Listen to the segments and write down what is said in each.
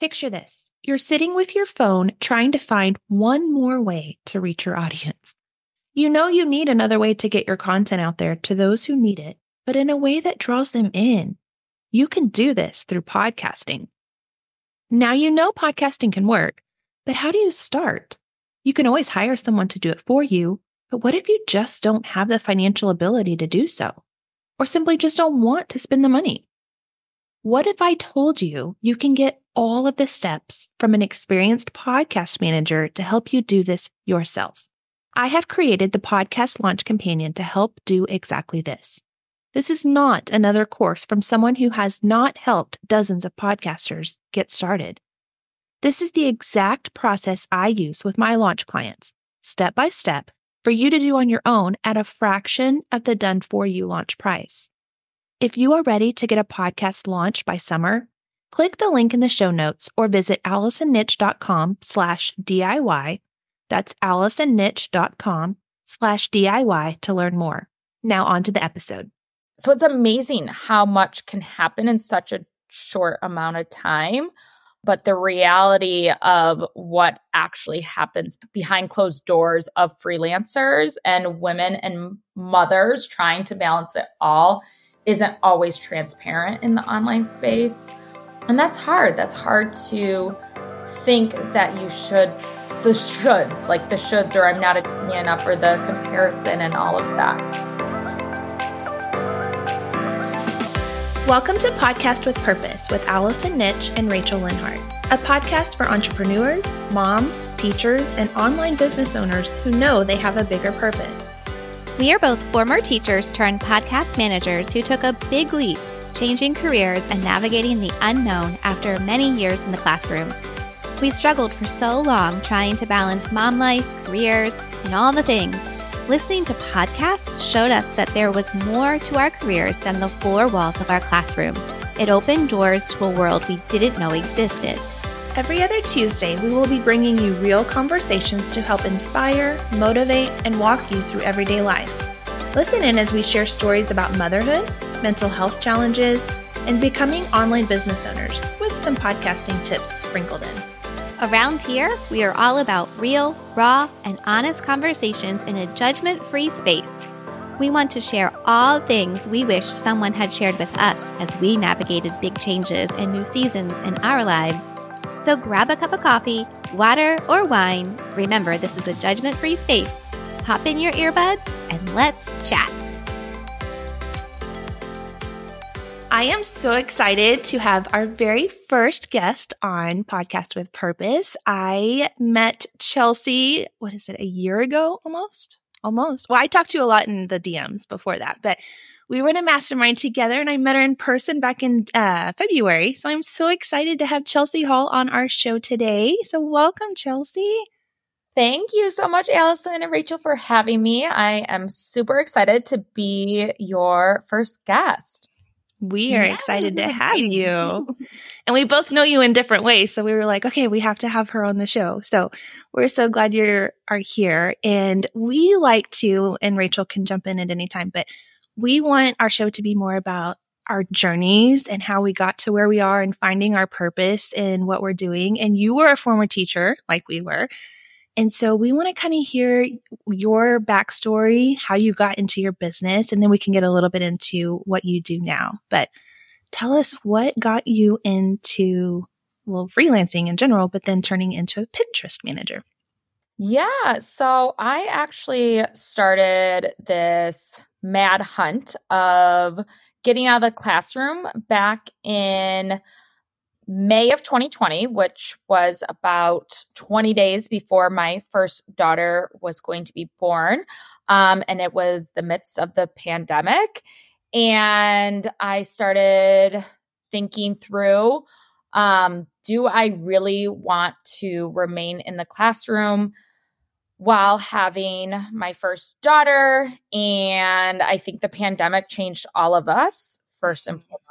Picture this. You're sitting with your phone trying to find one more way to reach your audience. You know you need another way to get your content out there to those who need it, but in a way that draws them in. You can do this through podcasting. Now you know podcasting can work, but how do you start? You can always hire someone to do it for you, but what if you just don't have the financial ability to do so? Or simply just don't want to spend the money? What if I told you you can get all of the steps from an experienced podcast manager to help you do this yourself? I have created the Podcast Launch Companion to help do exactly this. This is not another course from someone who has not helped dozens of podcasters get started. This is the exact process I use with my launch clients, step by step, for you to do on your own at a fraction of the done-for-you launch price. If you are ready to get a podcast launched by summer, click the link in the show notes or visit AllisonNitch.com/DIY. That's AllisonNitch.com/DIY to learn more. Now on to the episode. So it's amazing how much can happen in such a short amount of time. But the reality of what actually happens behind closed doors of freelancers and women and mothers trying to balance it all isn't always transparent in the online space. And that's hard. That's hard to think that you should, the shoulds, like the shoulds, or I'm not enough, or the comparison and all of that. Welcome to Podcast with Purpose with Allison Nitch and Rachel Linhart, a podcast for entrepreneurs, moms, teachers, and online business owners who know they have a bigger purpose. We are both former teachers turned podcast managers who took a big leap, changing careers and navigating the unknown after many years in the classroom. We struggled for so long trying to balance mom life, careers, and all the things. Listening to podcasts showed us that there was more to our careers than the four walls of our classroom. It opened doors to a world we didn't know existed. Every other Tuesday, we will be bringing you real conversations to help inspire, motivate, and walk you through everyday life. Listen in as we share stories about motherhood, mental health challenges, and becoming online business owners with some podcasting tips sprinkled in. Around here, we are all about real, raw, and honest conversations in a judgment-free space. We want to share all things we wish someone had shared with us as we navigated big changes and new seasons in our lives. So grab a cup of coffee, water, or wine. Remember, this is a judgment-free space. Pop in your earbuds and let's chat. I am so excited to have our very first guest on Podcast with Purpose. I met Chelsea, a year ago almost? Almost. Well, I talked to you a lot in the DMs before that, but we were in a mastermind together and I met her in person back in February. So I'm so excited to have Chelsea Hall on our show today. So welcome, Chelsea. Thank you so much, Allison and Rachel, for having me. I am super excited to be your first guest. We are excited to have you. And we both know you in different ways. So we were like, okay, we have to have her on the show. So we're so glad you are here. And we like to, and Rachel can jump in at any time, but we want our show to be more about our journeys and how we got to where we are and finding our purpose in what we're doing. And you were a former teacher like we were. And so we want to kind of hear your backstory, how you got into your business, and then we can get a little bit into what you do now. But tell us what got you into, freelancing in general, but then turning into a Pinterest manager. Yeah. So I actually started this mad hunt of getting out of the classroom back in May of 2020, which was about 20 days before my first daughter was going to be born. And it was the midst of the pandemic. And I started thinking through, do I really want to remain in the classroom while having my first daughter? And I think the pandemic changed all of us, first and foremost.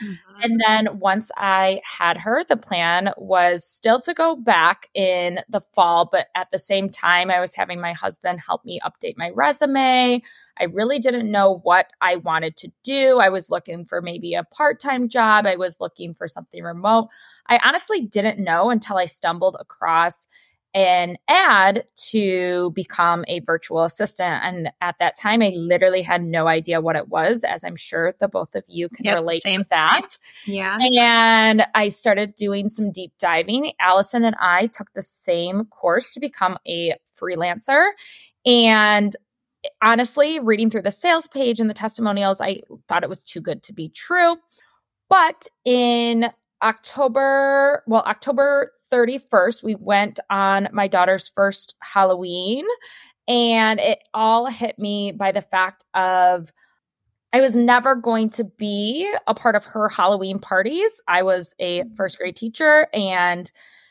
And then once I had her, the plan was still to go back in the fall, but at the same time, I was having my husband help me update my resume. I really didn't know what I wanted to do. I was looking for maybe a part-time job. I was looking for something remote. I honestly didn't know until I stumbled across an ad to become a virtual assistant. And at that time, I literally had no idea what it was, as I'm sure the both of you can relate to that. Yeah. And I started doing some deep diving. Allison and I took the same course to become a freelancer. And honestly, reading through the sales page and the testimonials, I thought it was too good to be true. But in October 31st, we went on my daughter's first Halloween, and it all hit me by the fact of I was never going to be a part of her Halloween parties. I was a first grade teacher, and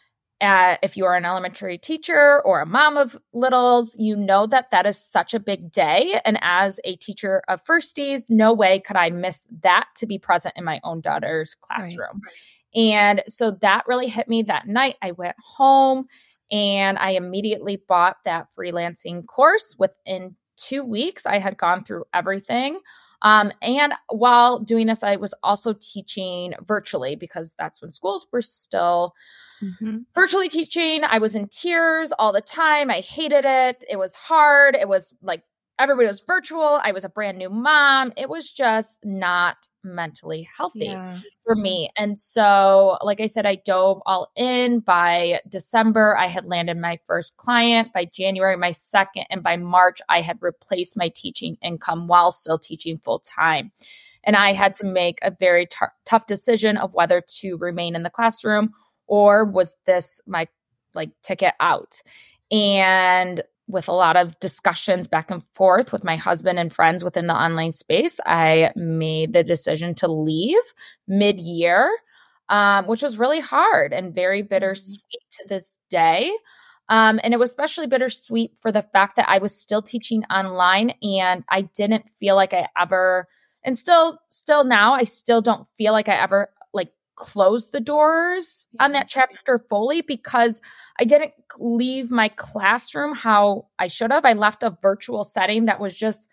if you are an elementary teacher or a mom of littles, you know that is such a big day. And as a teacher of firsties, no way could I miss that to be present in my own daughter's classroom. Right. And so that really hit me that night. I went home and I immediately bought that freelancing course. Within 2 weeks, I had gone through everything. And while doing this, I was also teaching virtually because that's when schools were still virtually teaching. I was in tears all the time. I hated it. It was hard. It was like everybody was virtual. I was a brand new mom. It was just not mentally healthy for me. And so, like I said, I dove all in. By December, I had landed my first client. By January, my second. And by March, I had replaced my teaching income while still teaching full time. And I had to make a very tough decision of whether to remain in the classroom or was this my ticket out. And with a lot of discussions back and forth with my husband and friends within the online space, I made the decision to leave mid-year, which was really hard and very bittersweet to this day. And it was especially bittersweet for the fact that I was still teaching online and I didn't feel like I ever, and still now, I still don't feel like I ever close the doors on that chapter fully because I didn't leave my classroom how I should have. I left a virtual setting that was just,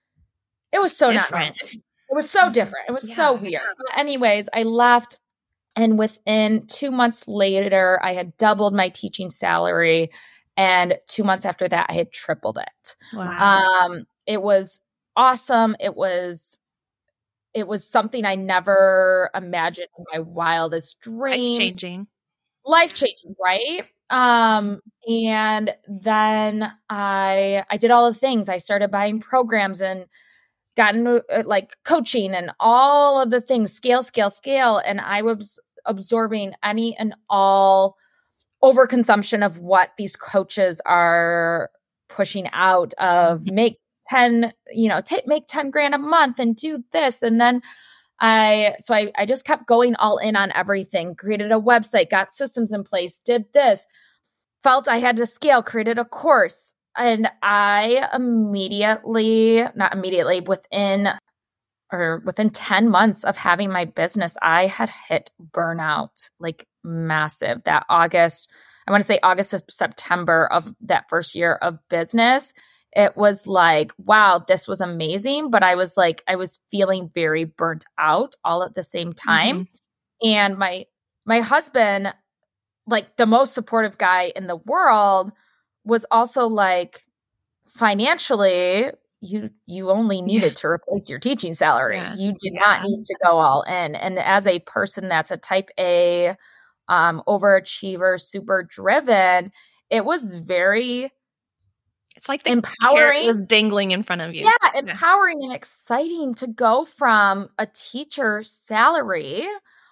it was so different. It was so different. It was so weird. But anyways, I left, and within 2 months later, I had doubled my teaching salary. And 2 months after that, I had tripled it. Wow. It was awesome. It was something I never imagined in my wildest dreams. Life-changing, right? And then I did all the things. I started buying programs and gotten coaching and all of the things, scale. And I was absorbing any and all overconsumption of what these coaches are pushing out of make 10, make 10 grand a month and do this. And then I just kept going all in on everything, created a website, got systems in place, did this, felt I had to scale, created a course. And I within 10 months of having my business, I had hit burnout, massive. That August to September of that first year of business, it was wow, this was amazing. But I was feeling very burnt out all at the same time. And my husband, the most supportive guy in the world, was also financially, you only needed to replace your teaching salary. You did not need to go all in. And as a person that's a type A, overachiever, super driven, it was very, it's like the empowering. Carrot was dangling in front of you. Yeah, empowering and exciting to go from a teacher's salary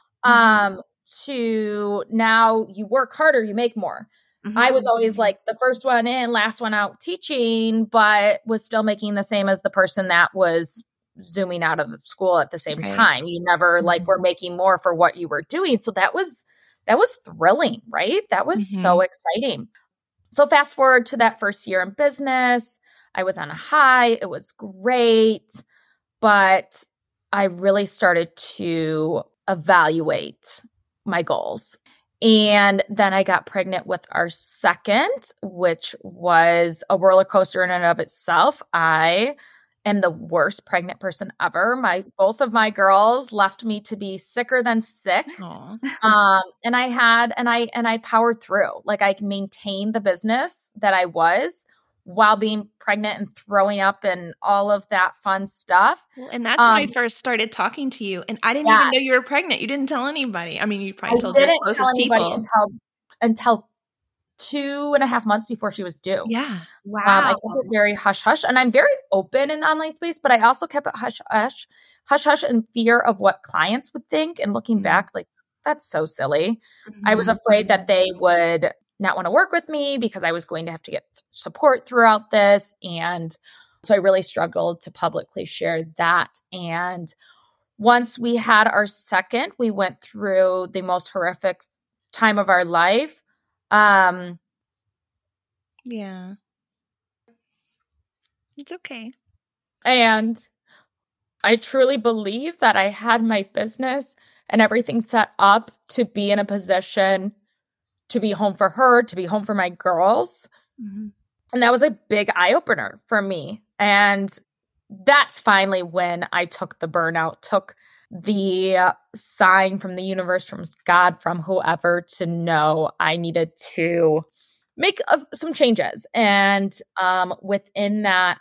to now you work harder, you make more. I was always the first one in, last one out teaching, but was still making the same as the person that was zooming out of school at the same time. You never were making more for what you were doing. So that was thrilling, right? That was so exciting. So fast forward to that first year in business, I was on a high. It was great, but I really started to evaluate my goals. And then I got pregnant with our second, which was a roller coaster in and of itself. I am the worst pregnant person ever. Both of my girls left me to be sicker than sick. And I powered through. Like, I maintained the business that I was while being pregnant and throwing up and all of that fun stuff. Well, and that's when I first started talking to you. And I didn't even know you were pregnant. You didn't tell anybody. I mean, you probably told your closest people. Until 2.5 months before she was due. Yeah. Wow. I kept it very hush-hush. And I'm very open in the online space, but I also kept it hush-hush in fear of what clients would think. And looking back, like, that's so silly. I was afraid that they would not want to work with me because I was going to have to get support throughout this. And so I really struggled to publicly share that. And once we had our second, we went through the most horrific time of our life. Yeah. It's okay. And I truly believe that I had my business and everything set up to be in a position to be home for her, to be home for my girls. Mm-hmm. And that was a big eye-opener for me. And that's finally when I took the burnout, took the sign from the universe, from God, from whoever, to know I needed to make some changes. And within that,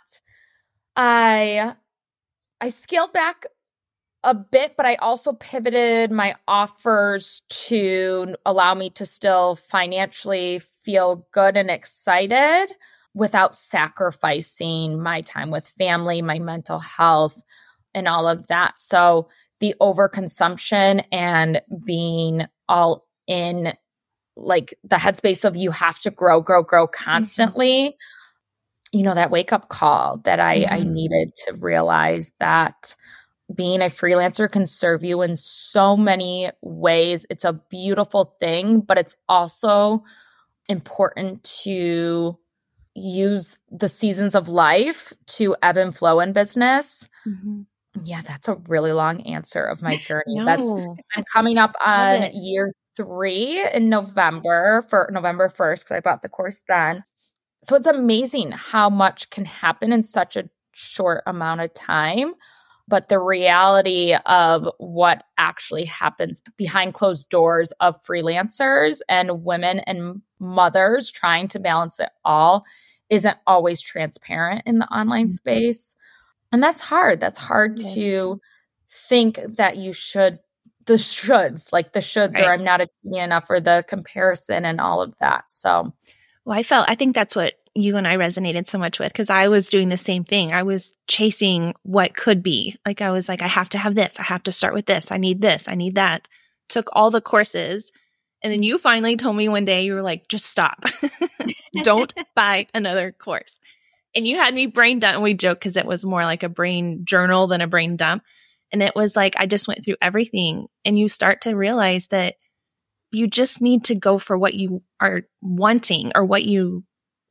I scaled back a bit, but I also pivoted my offers to allow me to still financially feel good and excited without sacrificing my time with family, my mental health, and all of that. So the overconsumption and being all in, like, the headspace of you have to grow constantly, you know, that wake up call that I needed to realize that being a freelancer can serve you in so many ways. It's a beautiful thing, but it's also important to use the seasons of life to ebb and flow in business. Mm-hmm. Yeah, that's a really long answer of my journey. I'm coming up on year 3 in November, for November 1st, because I bought the course then. So it's amazing how much can happen in such a short amount of time. But the reality of what actually happens behind closed doors of freelancers and women and mothers trying to balance it all isn't always transparent in the online space. And that's hard. That's hard to think that you should, the shoulds, like the shoulds, or I'm not a teen enough, or the comparison and all of that. So, well, I think that's what you and I resonated so much with, because I was doing the same thing. I was chasing what could be. Like, I was like, I have to have this. I have to start with this. I need this. I need that. Took all the courses. And then you finally told me one day, you were like, just stop. Don't buy another course. And you had me brain dump. And we joke because it was more like a brain journal than a brain dump. And it was like, I just went through everything. And you start to realize that you just need to go for what you are wanting, or what your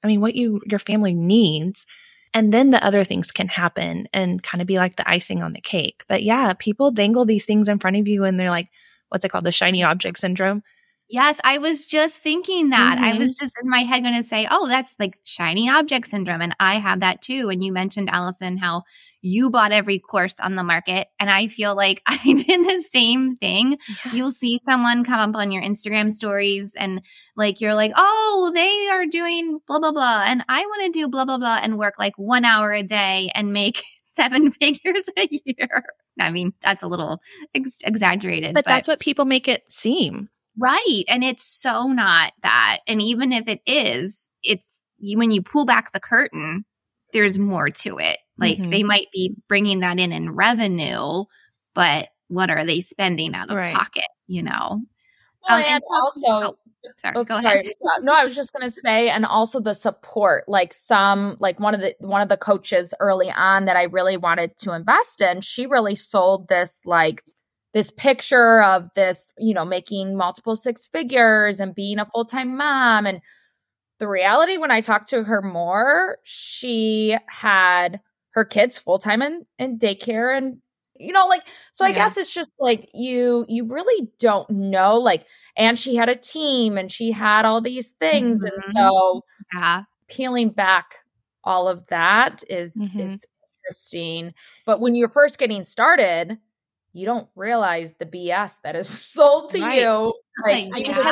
family needs. And then the other things can happen and kind of be like the icing on the cake. But yeah, people dangle these things in front of you and they're like, what's it called? The shiny object syndrome. Yes, I was just thinking that. I was just in my head going to say, oh, that's like shiny object syndrome. And I have that too. And you mentioned, Allison, how you bought every course on the market. And I feel like I did the same thing. Yes. You'll see someone come up on your Instagram stories and like, you're like, oh, they are doing blah, blah, blah. And I want to do blah, blah, blah and work like 1 hour a day and make 7 figures a year. I mean, that's a little exaggerated. But that's what people make it seem. Right. And it's so not that. And even if it is, it's when you pull back the curtain, there's more to it. Like they might be bringing that in revenue, but what are they spending out of pocket, you know? Well, and also, go ahead. No, I was just going to say, and also the support, like one of the coaches early on that I really wanted to invest in, she really sold this, like, this picture of this, you know, making multiple 6 figures and being a full-time mom. And the reality, when I talked to her more, she had her kids full-time in daycare and Like, so I guess it's just like you really don't know, like, and she had a team and she had all these things. And so peeling back all of that is, it's interesting. But when you're first getting started, you don't realize the BS that is sold to you. Like,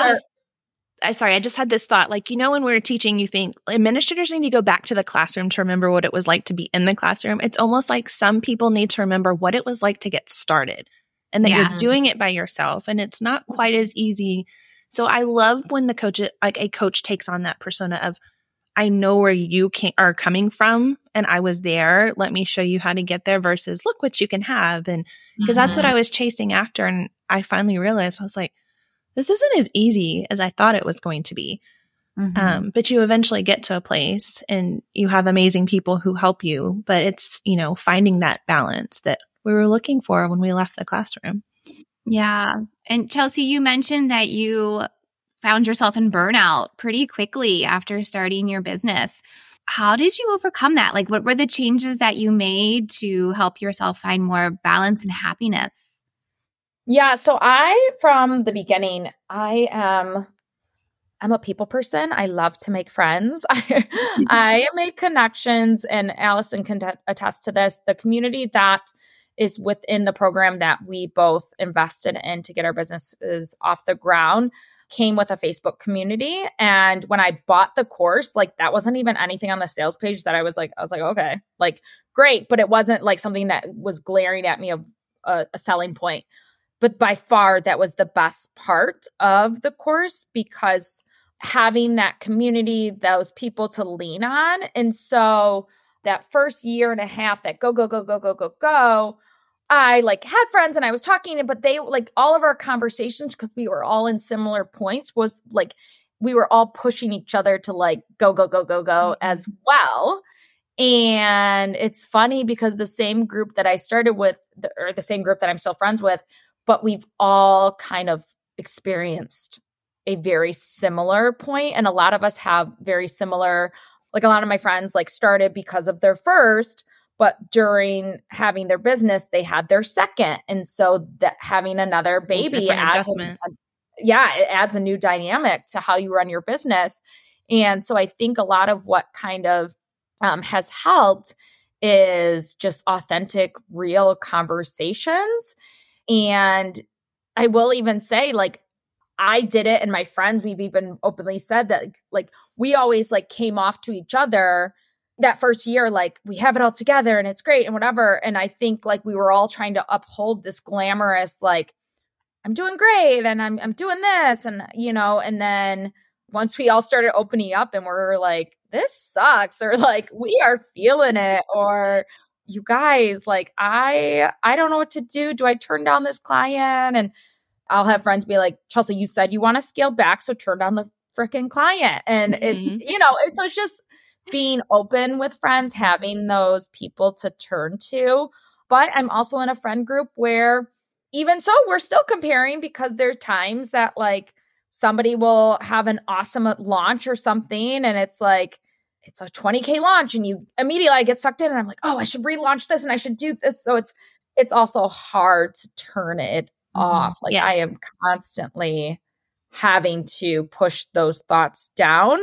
I just had this thought, like, when we were teaching, you think administrators need to go back to the classroom to remember what it was like to be in the classroom. It's almost like some people need to remember what it was like to get started and that you're doing it by yourself and it's not quite as easy. So I love when a coach takes on that persona of, I know where you are coming from and I was there. Let me show you how to get there versus look what you can have. And because that's what I was chasing after. And I finally realized, I was like, this isn't as easy as I thought it was going to be. But you eventually get to a place and you have amazing people who help you. But it's, finding that balance that we were looking for when we left the classroom. Yeah. And Chelsea, you mentioned that you found yourself in burnout pretty quickly after starting your business. How did you overcome that? Like, what were the changes that you made to help yourself find more balance and happiness? Yeah. So from the beginning, I'm a people person. I love to make friends. I make connections, and Allison can attest to this. The community that is within the program that we both invested in to get our businesses off the ground came with a Facebook community. And when I bought the course, like, that wasn't even anything on the sales page that I was like, okay, like, great. But it wasn't like something that was glaring at me of a selling point. But by far, that was the best part of the course, because having that community, those people to lean on. And so that first year and a half, that go, I like had friends and I was talking, but they like all of our conversations, because we were all in similar points, was like we were all pushing each other to like go as well. And it's funny because the same group that I started with, or the same group that I'm still friends with, but we've all kind of experienced a very similar point. And a lot of us have very similar, like a lot of my friends like started because of their first, but during having their business, they had their second. And so that having another baby it adds a new dynamic to how you run your business. And so I think a lot of what kind of has helped is just authentic, real conversations. And I will even say, like, I did it, and my friends, we've even openly said that, like, we always like came off to each other that first year, like, we have it all together and it's great and whatever. And I think like we were all trying to uphold this glamorous, like, I'm doing great and I'm doing this, and and then once we all started opening up and we're like, this sucks, or like, we are feeling it, or you guys, like, I don't know what to do. Do I turn down this client? And I'll have friends be like, Chelsea, you said you want to scale back, so turn down the freaking client. And it's, so it's just being open with friends, having those people to turn to. But I'm also in a friend group where even so, we're still comparing, because there are times that like somebody will have an awesome launch or something, and it's like, it's a $20,000 launch, and you immediately get sucked in, and I'm like, oh, I should relaunch this and I should do this. So it's also hard to turn it off. Like, I am constantly having to push those thoughts down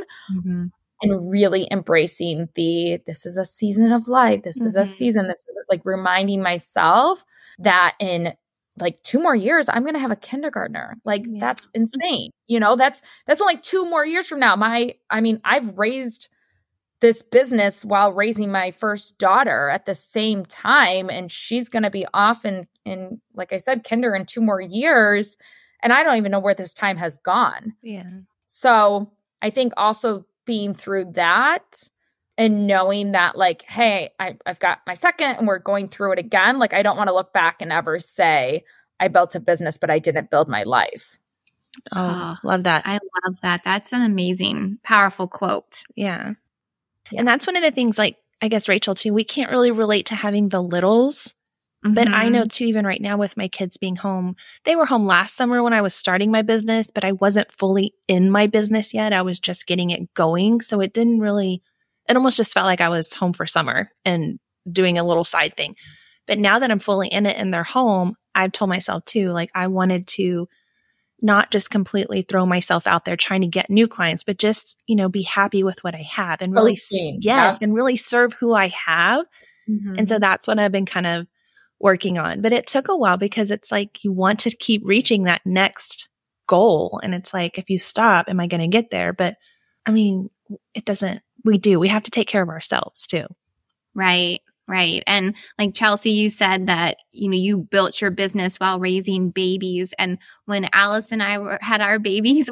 and really embracing this is a season of life. This is a season. This is like reminding myself that in like 2 more years, I'm going to have a kindergartner. Like, that's insane. That's only 2 more years from now. I've raised this business while raising my first daughter at the same time. And she's going to be off in, like I said, kinder in 2 more years. And I don't even know where this time has gone. Yeah. So I think also being through that and knowing that, like, hey, I've got my second and we're going through it again. Like, I don't want to look back and ever say I built a business, but I didn't build my life. Oh, love that. I love that. That's an amazing, powerful quote. Yeah. And that's one of the things, like, I guess, Rachel, too, we can't really relate to having the littles. But I know, too, even right now with my kids being home, they were home last summer when I was starting my business, but I wasn't fully in my business yet. I was just getting it going. So it didn't really, it almost just felt like I was home for summer and doing a little side thing. But now that I'm fully in it in their home, I've told myself too, like I wanted to not just completely throw myself out there trying to get new clients, but just, be happy with what I have and really, and really serve who I have. Mm-hmm. And so that's what I've been kind of working on. But it took a while because it's like you want to keep reaching that next goal. And it's like, if you stop, am I going to get there? But I mean, it doesn't, we have to take care of ourselves too. Right. Right. And like Chelsea, you said that, you built your business while raising babies. And when Alice and I had our babies,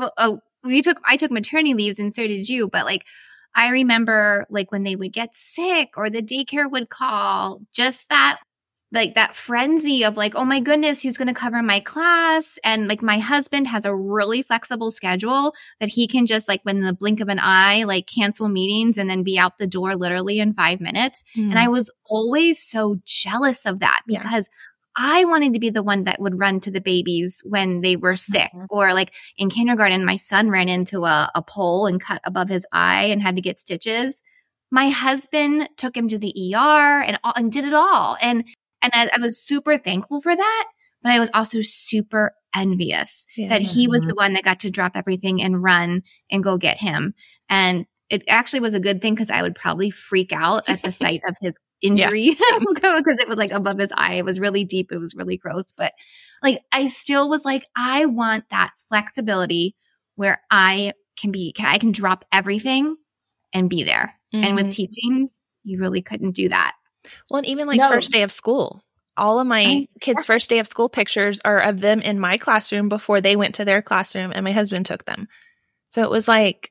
I took maternity leaves and so did you. But like, I remember like when they would get sick or the daycare would call, just that, like that frenzy of like, oh my goodness, who's going to cover my class? And like my husband has a really flexible schedule that he can just like when the blink of an eye, like cancel meetings and then be out the door literally in 5 minutes. Mm. And I was always so jealous of that because I wanted to be the one that would run to the babies when they were sick. Mm-hmm. Or like in kindergarten, my son ran into a pole and cut above his eye and had to get stitches. My husband took him to the ER and did it all. And I was super thankful for that, but I was also super envious that he was the one that got to drop everything and run and go get him. And it actually was a good thing because I would probably freak out at the sight of his injury because it was like above his eye. It was really deep. It was really gross. But like, I still was like, I want that flexibility where I can drop everything and be there. Mm-hmm. And with teaching, you really couldn't do that. Well, and even like first day of school, all of my kids' first day of school pictures are of them in my classroom before they went to their classroom and my husband took them. So it was like,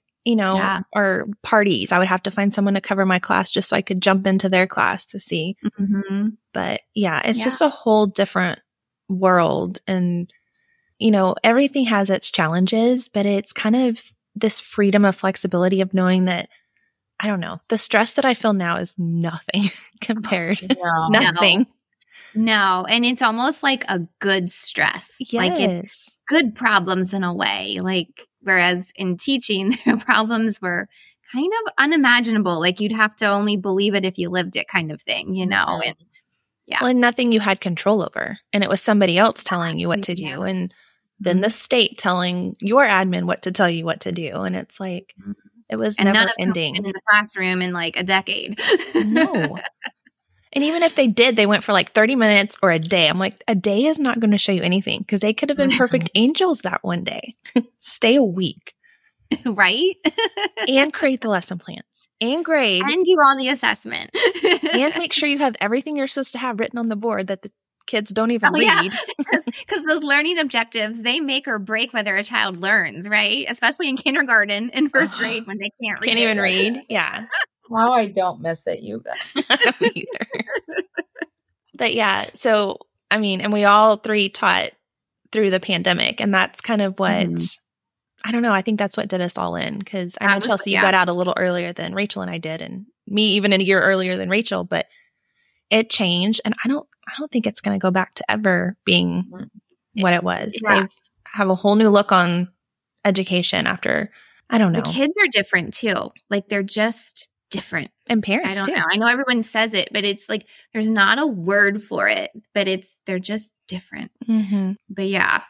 or parties, I would have to find someone to cover my class just so I could jump into their class to see. Mm-hmm. But it's just a whole different world. And, everything has its challenges, but it's kind of this freedom of flexibility of knowing that I don't know. The stress that I feel now is nothing compared. Nothing. No. And it's almost like a good stress. Yes. Like it's good problems in a way. Like, whereas in teaching, the problems were kind of unimaginable. Like you'd have to only believe it if you lived it kind of thing, And Well, and nothing you had control over. And it was somebody else telling you what to do. And then the state telling your admin what to tell you what to do. And it's like, it was never ending. In the classroom in like a decade. No. And even if they did, they went for like 30 minutes or a day. I'm like, a day is not going to show you anything because they could have been perfect angels that one day. Stay a week. Right? And create the lesson plans and grade. And do all the assessment. And make sure you have everything you're supposed to have written on the board that the kids don't even read. Because those learning objectives, they make or break whether a child learns, right? Especially in kindergarten and first grade when they can't read. Can't even read. Yeah. Wow, I don't miss it, you guys. I don't either. But so, I mean, and we all three taught through the pandemic. And that's kind of what, I don't know, I think that's what did us all in. Because I know, Chelsea, you got out a little earlier than Rachel and I did. And me even a year earlier than Rachel. But it changed. And I don't think it's going to go back to ever being what it was. Yeah. They have a whole new look on education after, I don't know. The kids are different too. Like they're just different. And parents I don't too. know. I know everyone says it, but it's like, there's not a word for it, but they're just different. Mm-hmm. But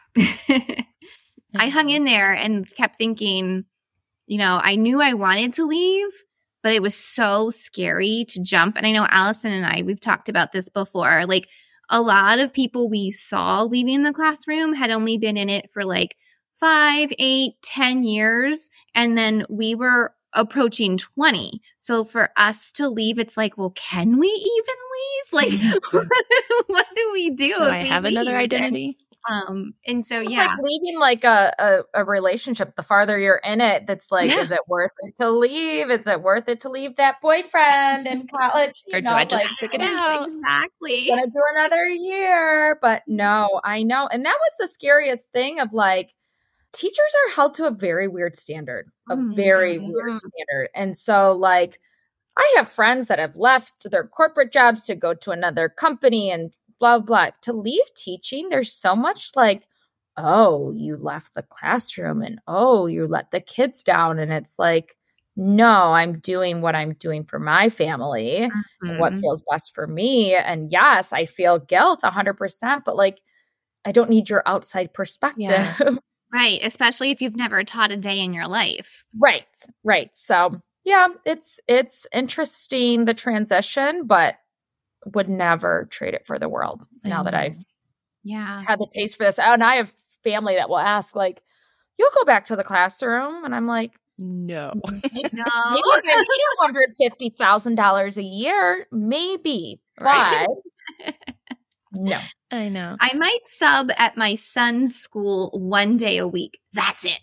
I hung in there and kept thinking, I knew I wanted to leave, but it was so scary to jump. And I know Allison and we've talked about this before. Like a lot of people we saw leaving the classroom had only been in it for like 5, 8, 10 years. And then we were approaching 20. So for us to leave, it's like, well, can we even leave? Like, what do we do? Do I have another identity? And so, it's like leaving like a relationship, the farther you're in it, that's like, is it worth it to leave? Is it worth it to leave that boyfriend in college? Or do I just stick it out? Exactly. Gonna do another year. But no, I know. And that was the scariest thing of like, teachers are held to a very weird standard, weird standard. And so like, I have friends that have left their corporate jobs to go to another company and blah, blah. To leave teaching, there's so much like, oh, you left the classroom and oh, you let the kids down. And it's like, no, I'm doing what I'm doing for my family and what feels best for me. And yes, I feel guilt 100%, but like, I don't need your outside perspective. Yeah. Right. Especially if you've never taught a day in your life. Right. So yeah, it's interesting, the transition, but would never trade it for the world now that I've had the taste for this. And I have family that will ask, like, you'll go back to the classroom? And I'm like, no. Maybe $150,000 a year, maybe, but no. I know. I might sub at my son's school one day a week. That's it.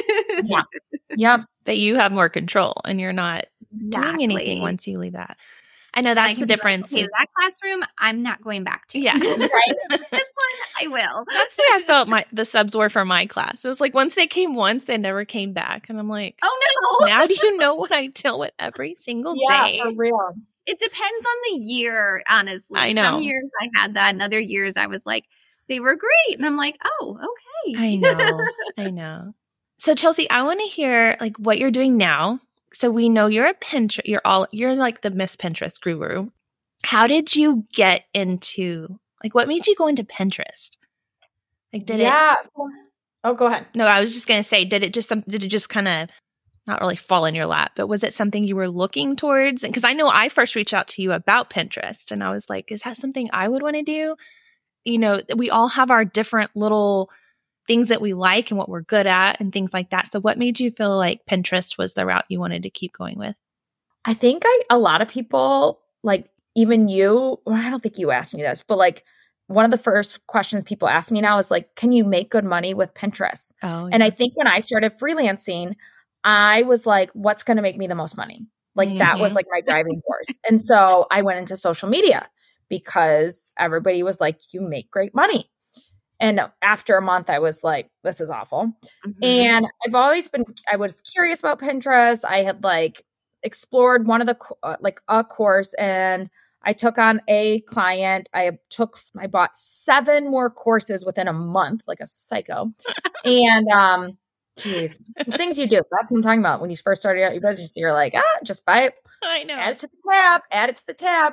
Yep. But you have more control and you're not doing anything once you leave that. I know that's the difference. Like, okay, that classroom, I'm not going back to. Yeah. This one, I will. That's what I felt the subs were for my class. It was like once they came once, they never came back. And I'm like, oh no. Now do you know what I deal with every single day? Yeah, for real. It depends on the year, honestly. I know. Some years I had that, and other years I was like, they were great. And I'm like, oh, okay. I know. So Chelsea, I want to hear like what you're doing now. So we know you're a Pinterest, you're like the Miss Pinterest guru. How did you get into, like, what made you go into Pinterest? Like, go ahead. No, I was just going to say, did it just kind of not really fall in your lap, but was it something you were looking towards? Because I know I first reached out to you about Pinterest and I was like, is that something I would want to do? You know, we all have our different little things that we like and what we're good at and things like that. So what made you feel like Pinterest was the route you wanted to keep going with? I think a lot of people, like even you, or I don't think you asked me this, but like one of the first questions people ask me now is like, can you make good money with Pinterest? Oh, yeah. And I think when I started freelancing, I was like, what's going to make me the most money? Like that was like my driving force. And so I went into social media because everybody was like, you make great money. And after a month, I was like, this is awful. And I was curious about Pinterest. I had like explored one of the, like a course, and I took on a client. I bought 7 more courses within a month, like a psycho. And, geez, things you do. That's what I'm talking about. When you first started out your business, you're like, just buy it. I know. Add it to the tab.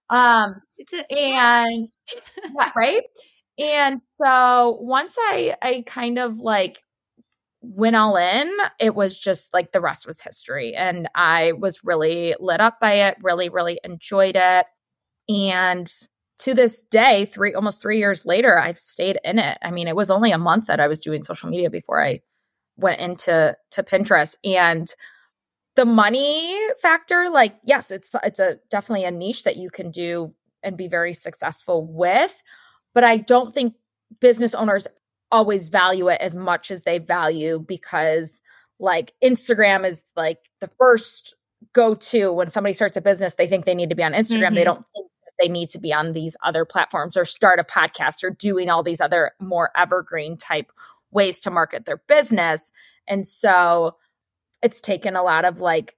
Right. And so once I kind of like went all in, it was just like the rest was history. And I was really lit up by it, really, really enjoyed it. And to this day, almost 3 years later, I've stayed in it. I mean, it was only a month that I was doing social media before I went into Pinterest. And the money factor, like, yes, it's definitely a niche that you can do and be very successful with. But I don't think business owners always value it as much as they value, because like Instagram is like the first go-to when somebody starts a business. They think they need to be on Instagram. They don't think that they need to be on these other platforms or start a podcast or doing all these other more evergreen type ways to market their business. And so it's taken a lot of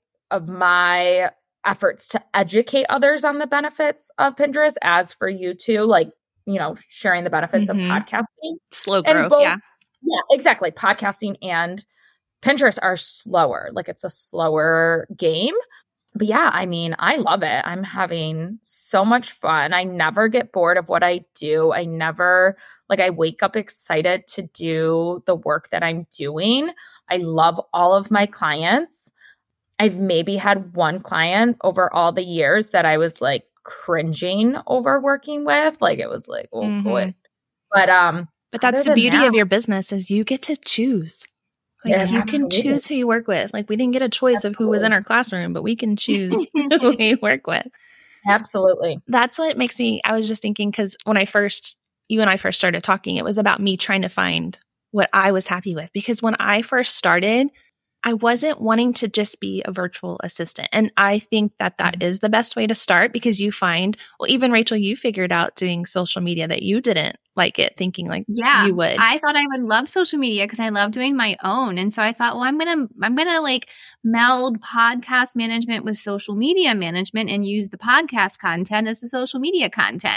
my efforts to educate others on the benefits of Pinterest, as for you too, like, you know, sharing the benefits of podcasting. Slow growth. Yeah, exactly. Podcasting and Pinterest are slower. Like, it's a slower game. But yeah, I mean, I love it. I'm having so much fun. I never get bored of what I do. I wake up excited to do the work that I'm doing. I love all of my clients. I've maybe had one client over all the years that I was like cringing over working with. Like, it was like, oh boy. But that's the beauty of your business, is you get to choose. Like, you can choose who you work with. Like, we didn't get a choice of who was in our classroom, but we can choose who we work with. Absolutely. That's what makes me, I was just thinking, because when you and I first started talking, it was about me trying to find what I was happy with. Because when I first started, I wasn't wanting to just be a virtual assistant. And I think that is the best way to start, because you find, well, even Rachel, you figured out doing social media that you didn't like it, thinking like you would. I thought I would love social media because I love doing my own. And so I thought, well, I'm going to like meld podcast management with social media management and use the podcast content as the social media content.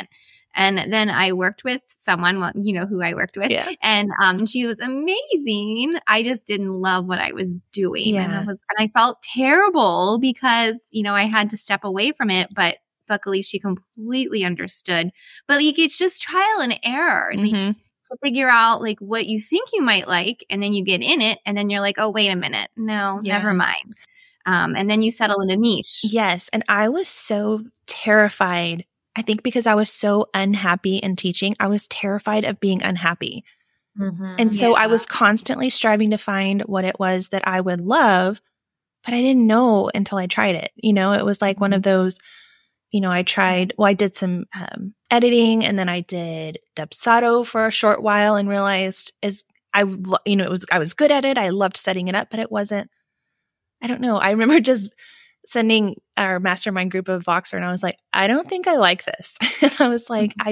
And then I worked with someone, well, you know who I worked with, and she was amazing. I just didn't love what I was doing, and I felt terrible because I had to step away from it. But luckily, she completely understood. But it's just trial and error, to figure out what you think you might like, and then you get in it, and then you're like, oh, wait a minute, no, never mind. And then you settle in a niche. Yes, and I was so terrified. I think because I was so unhappy in teaching, I was terrified of being unhappy. And so I was constantly striving to find what it was that I would love, but I didn't know until I tried it. It was like one of those, I did some editing, and then I did Dubsado for a short while and realized I was good at it. I loved setting it up, but it wasn't, I don't know. I remember just sending our mastermind group of Voxer, and I was like, I don't think I like this. And I was like, I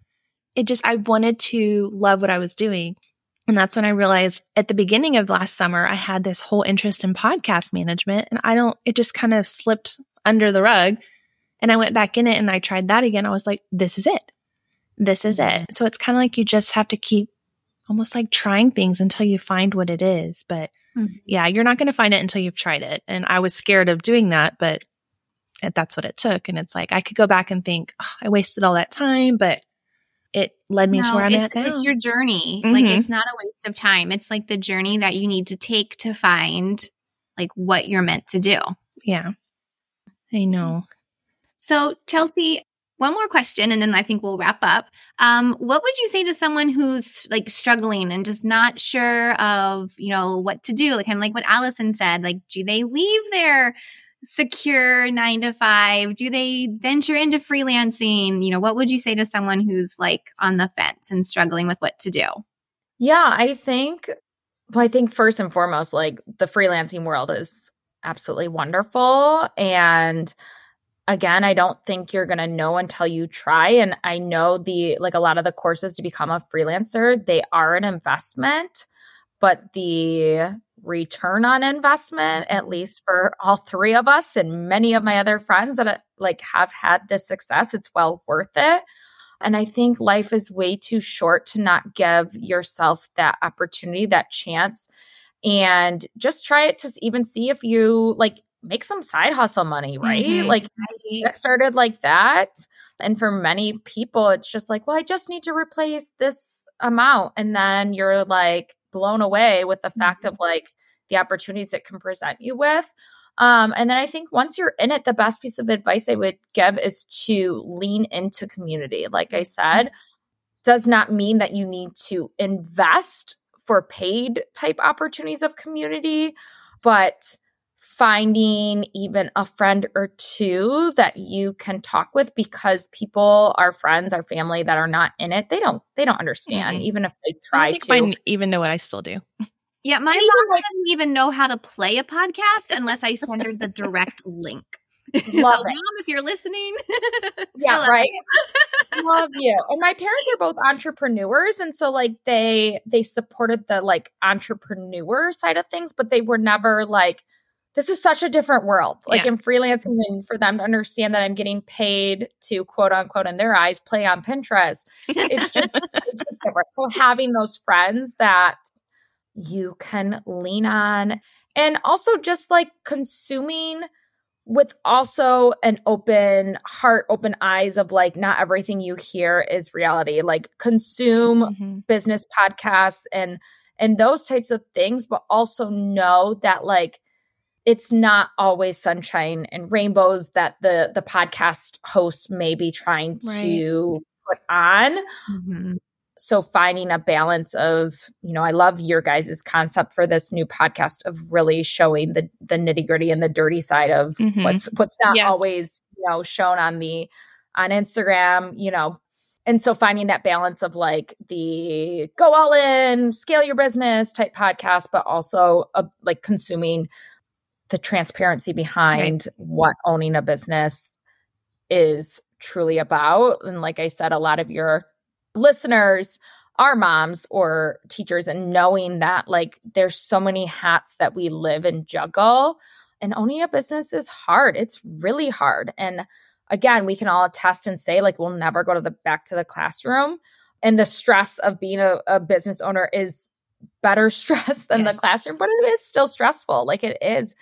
wanted to love what I was doing. And that's when I realized at the beginning of last summer, I had this whole interest in podcast management, and it just kind of slipped under the rug. And I went back in it and I tried that again. I was like, this is it. This is it. So it's kind of like you just have to keep almost like trying things until you find what it is. But yeah, you're not going to find it until you've tried it. And I was scared of doing that, but that's what it took. And it's like, I could go back and think, oh, I wasted all that time, but it led me to where I'm at now. It's your journey. It's not a waste of time. It's like the journey that you need to take to find what you're meant to do. Yeah, I know. So Chelsea, one more question, and then I think we'll wrap up. What would you say to someone who's struggling and just not sure of, what to do? Kind of like what Allison said, do they leave their secure 9-to-5? Do they venture into freelancing? What would you say to someone who's on the fence and struggling with what to do? Yeah, I think first and foremost, the freelancing world is absolutely wonderful. And again, I don't think you're going to know until you try. And I know a lot of the courses to become a freelancer, they are an investment, but the return on investment, at least for all three of us and many of my other friends that have had this success, it's well worth it. And I think life is way too short to not give yourself that opportunity, that chance, and just try it to even see if you make some side hustle money, right? Get started like that. And for many people, it's just well, I just need to replace this amount. And then you're blown away with the fact of the opportunities it can present you with. And then I think once you're in it, the best piece of advice I would give is to lean into community. Like I said, does not mean that you need to invest for paid type opportunities of community, but finding even a friend or two that you can talk with, because people, our friends, our family that are not in it, they don't understand, even if they try to. Mine even know what I still do. Yeah, my mom doesn't even know how to play a podcast unless I send her the direct link. Love so, it. Mom, if you're listening, yeah, right. Love you. And my parents are both entrepreneurs, and so they supported the entrepreneur side of things, but they were never this is such a different world. In freelancing, and for them to understand that I'm getting paid to quote unquote in their eyes play on Pinterest, it's just different. So having those friends that you can lean on, and also just consuming with also an open heart, open eyes of not everything you hear is reality. Consume business podcasts and those types of things, but also know that it's not always sunshine and rainbows that the podcast host may be trying to put on. So finding a balance of, I love your guys' concept for this new podcast of really showing the nitty gritty and the dirty side of what's not always, shown on Instagram, and so finding that balance of the go all in, scale your business type podcast, but also consuming the transparency behind what owning a business is truly about. And like I said, a lot of your listeners are moms or teachers, and knowing that there's so many hats that we live and juggle, and owning a business is hard. It's really hard. And again, we can all attest and say like, we'll never go back to the classroom. And the stress of being a business owner is better stress than the classroom, but it is still stressful. Like it is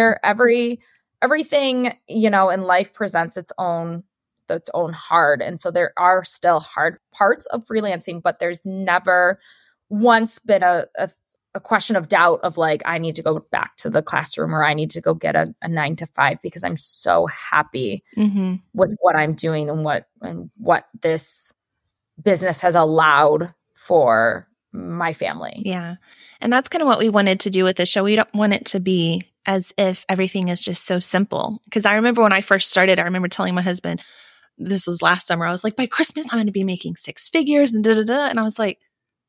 everything, in life presents its own hard. And so there are still hard parts of freelancing, but there's never once been a question of doubt of like, I need to go back to the classroom or I need to go get a 9 to 5 because I'm so happy with what I'm doing and what this business has allowed for my family. Yeah. And that's kind of what we wanted to do with the show. We don't want it to be as if everything is just so simple. Because I remember when I first started, I remember telling my husband, this was last summer, I was like, by Christmas, I'm going to be making 6 figures and da-da-da. And I was like,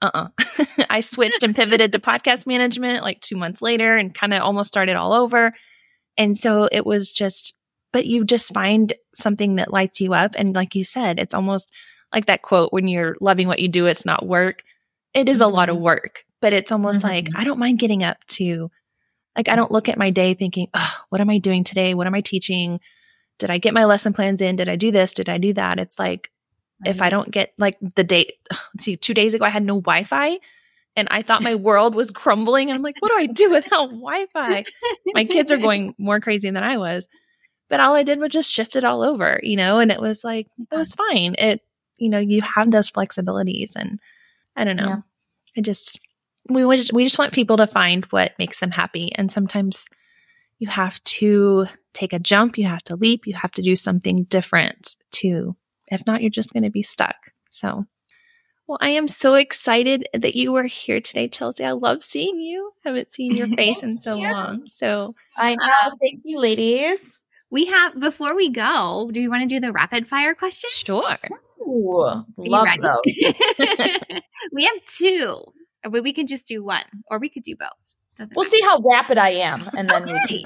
I switched and pivoted to podcast management like 2 months later and kind of almost started all over. And so it was just, but you just find something that lights you up. And like you said, it's almost like that quote, when you're loving what you do, it's not work. It is a lot of work, but it's almost like, I don't mind getting up to, like, I don't look at my day thinking, oh, what am I doing today? What am I teaching? Did I get my lesson plans in? Did I do this? Did I do that? It's like, if I don't get like the date, 2 days ago, I had no Wi-Fi and I thought my world was crumbling. And I'm like, what do I do without Wi-Fi? My kids are going more crazy than I was, but all I did was just shift it all over, and it was like, it was fine. You have those flexibilities and I don't know. Yeah. We just want people to find what makes them happy. And sometimes you have to take a jump, you have to leap, you have to do something different if not, you're just going to be stuck. So, well, I am so excited that you were here today, Chelsea. I love seeing you. I haven't seen your face in so long. So I know. Thank you, ladies. Before we go, do you want to do the rapid fire questions? Sure. Ooh, love those. We have 2. We could just do 1, or we could do both. We'll see how rapid I am. And then okay.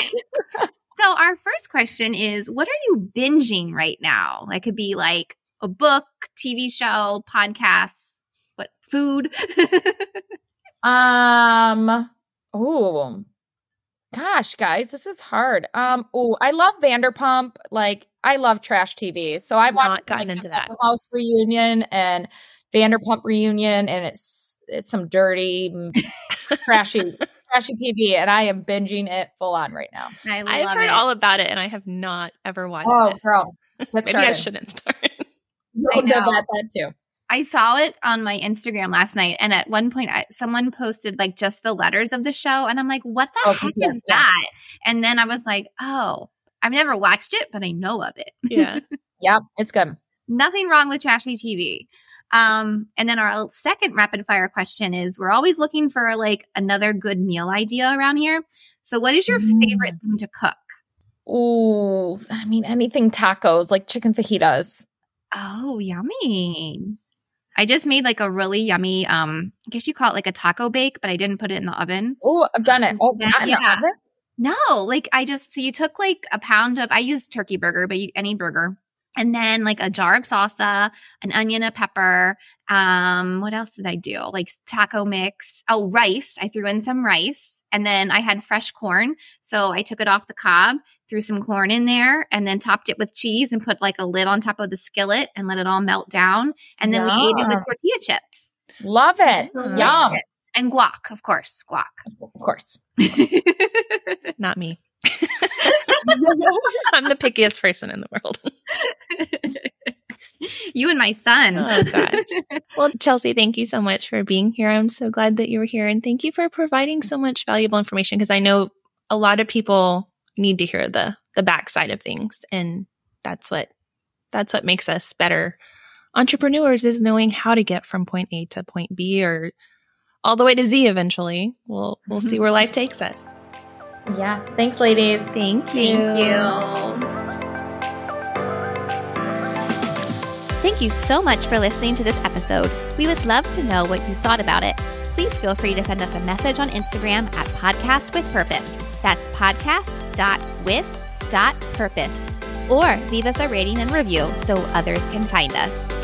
So our first question is, what are you binging right now? That could be like a book, TV show, podcasts, food? Oh, gosh, guys, this is hard. I love Vanderpump. Like, I love trash TV. So I've not gotten into that. House Reunion and Vanderpump Reunion, and it's some dirty, trashy TV, and I am binging it full on right now. I've heard all about it, and I have not ever watched it. Oh, girl. Maybe I shouldn't start. I know that too. I saw it on my Instagram last night, and at one point, someone posted like just the letters of the show, and I'm like, what the heck is that? And then I was like, oh, I've never watched it, but I know of it. Yeah. Yep, it's good. Nothing wrong with trashy TV. And then our second rapid fire question is, we're always looking for like another good meal idea around here. So what is your favorite thing to cook? Oh, I mean, anything tacos, like chicken fajitas. Oh, yummy. I just made like a really yummy, I guess you call it like a taco bake, but I didn't put it in the oven. Oh, I've done it. Oh, not in the oven? No, like so you took like a pound of, I used turkey burger, but any burger. And then like a jar of salsa, an onion, a pepper. What else did I do? Like taco mix. Oh, rice. I threw in some rice. And then I had fresh corn. So I took it off the cob, threw some corn in there, and then topped it with cheese and put like a lid on top of the skillet and let it all melt down. And then we ate it with tortilla chips. Love it. Yum. And guac, of course. Guac. Of course. Not me. I'm the pickiest person in the world. You and my son. Oh, gosh. Well, Chelsea, thank you so much for being here. I'm so glad that you were here. And thank you for providing so much valuable information, because I know a lot of people need to hear the backside of things. And that's what makes us better entrepreneurs, is knowing how to get from point A to point B, or all the way to Z eventually. We'll see where life takes us. Yeah. Thanks, ladies. Thank you. Thank you. Thank you so much for listening to this episode. We would love to know what you thought about it. Please feel free to send us a message on Instagram at Podcast with Purpose. That's podcast.with.purpose. Or leave us a rating and review so others can find us.